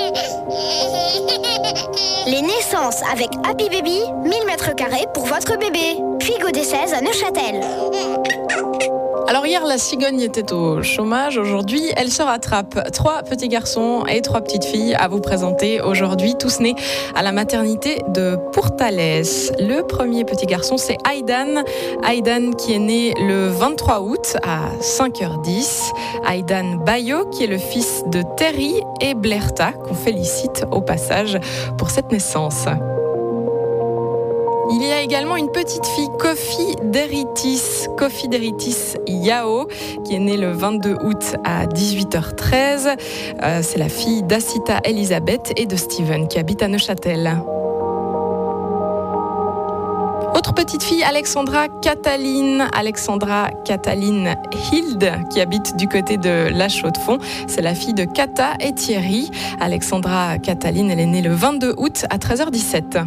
Les naissances avec Happy Baby, 1000 m² pour votre bébé. Puy des 16 à Neuchâtel. Alors hier, la cigogne était au chômage. Aujourd'hui, elle se rattrape. 3 petits garçons et 3 petites filles à vous présenter aujourd'hui, tous nés à la maternité de Pourtalès. Le premier petit garçon, c'est Aidan. Aidan qui est né le 23 août à 5h10. Aidan Bayo qui est le fils de Terry et Blerta, qu'on félicite au passage pour cette naissance. Il y a également une petite fille, Kofi Deritis Yao, qui est née le 22 août à 18h13. C'est la fille d'Asita Elisabeth et de Steven, qui habitent à Neuchâtel. Autre petite fille, Alexandra Cataline Hilde, qui habite du côté de La Chaux-de-Fonds. C'est la fille de Kata et Thierry. Alexandra Cataline, elle est née le 22 août à 13h17.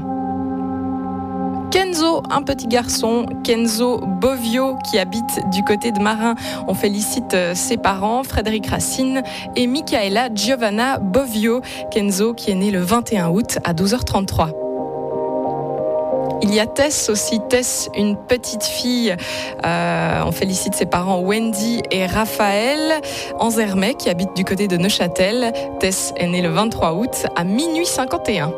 Kenzo, un petit garçon, Kenzo Bovio, qui habite du côté de Marin. On félicite ses parents, Frédéric Racine et Michaela Giovanna Bovio. Kenzo qui est né le 21 août à 12h33. Il y a Tess aussi, une petite fille. On félicite ses parents Wendy et Raphaël Anzermet, qui habitent du côté de Neuchâtel. Tess est née le 23 août à minuit 51.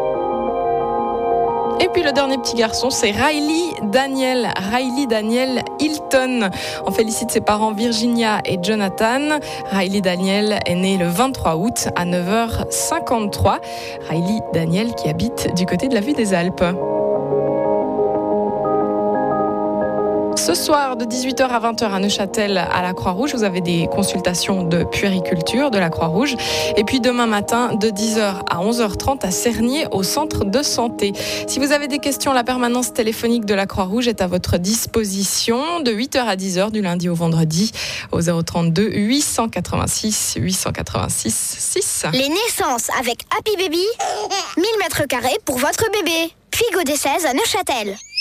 Et puis le dernier petit garçon, c'est Riley Daniel Hilton. On félicite ses parents Virginia et Jonathan. Riley Daniel est né le 23 août à 9h53. Riley Daniel qui habite du côté de la Vue des Alpes. Ce soir, de 18h à 20h à Neuchâtel, à la Croix-Rouge, vous avez des consultations de puériculture de la Croix-Rouge. Et puis demain matin, de 10h à 11h30 à Cernier, au centre de santé. Si vous avez des questions, la permanence téléphonique de la Croix-Rouge est à votre disposition de 8h à 10h du lundi au vendredi au 032 886 6. Les naissances avec Happy Baby, 1000 m² pour votre bébé. Puy des 16 à Neuchâtel.